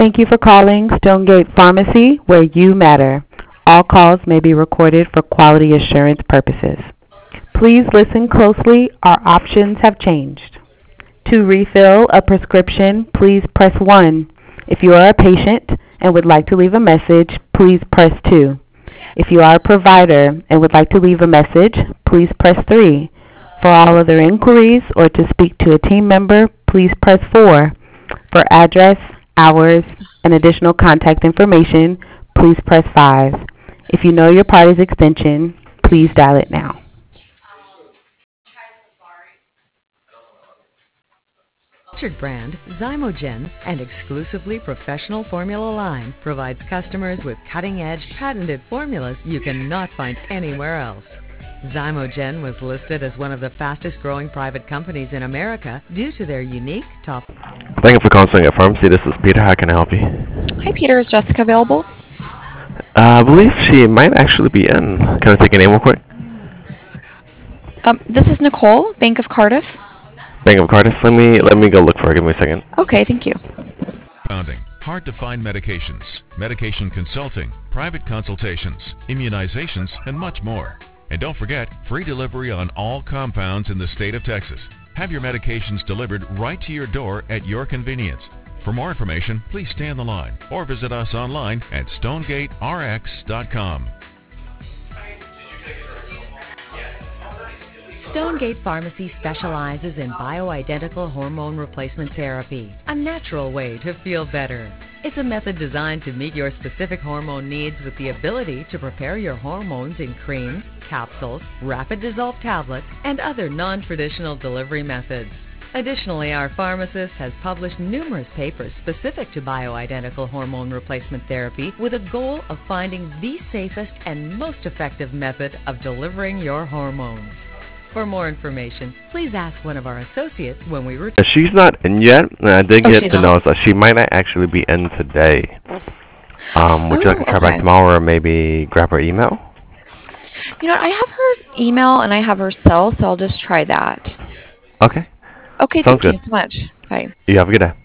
Thank you for calling Stonegate Pharmacy, where you matter. All calls may be recorded for quality assurance purposes. Please listen closely. Our options have changed. To refill a prescription, please press 1. If you are a patient and would like to leave a message, please press 2. If you are a provider and would like to leave a message, please press 3. For all other inquiries or to speak to a team member, please press 4. For address, hours, and additional contact information, please press 5. If you know your party's extension, please dial it now. Featured brand Zymogen and exclusively professional formula line provides customers with cutting-edge patented formulas you cannot find anywhere else. Zymogen was listed as one of the fastest growing private companies in America due to their unique top. Thank you for calling at Pharmacy. This is Peter. How can I help you? Hi, Peter. Is Jessica available? I believe she might actually be in. Can I take your name real quick? This is Nicole, Bank of Cardiff. Bank of Cardiff. Let me go look for her. Give me a second. Okay, thank you. Founding hard-to-find medications, medication consulting, private consultations, immunizations, and much more. And don't forget, free delivery on all compounds in the state of Texas. Have your medications delivered right to your door at your convenience. For more information, please stay on the line or visit us online at stonegaterx.com. Stonegate Pharmacy specializes in bioidentical hormone replacement therapy, a natural way to feel better. It's a method designed to meet your specific hormone needs with the ability to prepare your hormones in creams, capsules, rapid dissolve tablets, and other non-traditional delivery methods. Additionally, our pharmacist has published numerous papers specific to bioidentical hormone replacement therapy with a goal of finding the safest and most effective method of delivering your hormones. For more information, please ask one of our associates when we return. She's not in yet, and I did get to know that she might not actually be in today. Would you like to try back tomorrow or maybe grab her email? You know, I have her email and I have her cell, so I'll just try that. Okay. Okay, Sounds thank you good. so much. Bye. You have a good day.